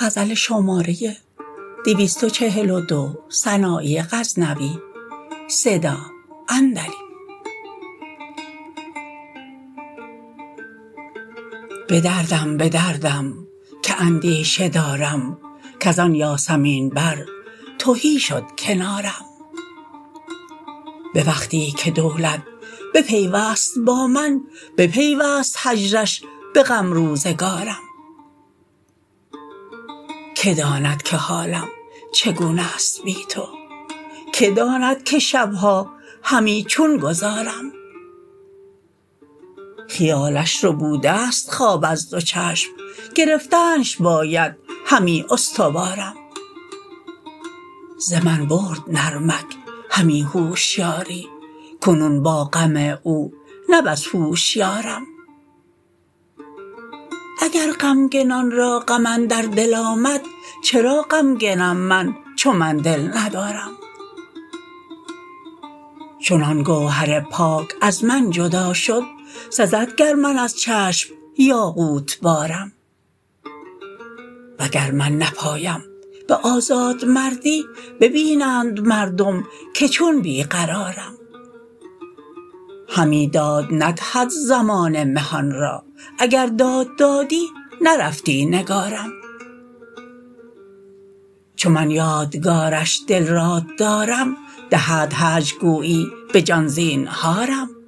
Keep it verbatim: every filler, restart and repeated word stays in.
غزل شماره دویست و چهل و دو سنایی غزنوی صدا اندری. به دردم به دردم که اندیشه دارم کز آن یاسمین بر تهی شد کنارم. به وقتی که دولت بپیوست با من بپیوست هجرش به غم روزگارم. که داند که حالم چگونه است بی تو، که داند که شبها همی چون گذارم. خیالش ربوده است خواب از دو چشم، گرفتنش باید همی استوارم. ز من برد نرمک همی هوشیاری، کنون با غم او نه بس هوشیارم. اگر غمگنان را غم اندر دل آمد، چرا غمگنم من چو من دل ندارم. چون گوهر پاک از من جدا شد، سزد گر من از چشم یاقوت بارم. وگر من نپایم به آزادمردی، ببینند مردم که چون بی قرارم. همی داد ندهد زمانه مهان را، اگر داد دادی نرفتی نگارم. چو من یادگارش دل راد دارم، دهد هجر گویی به جان زینهارم.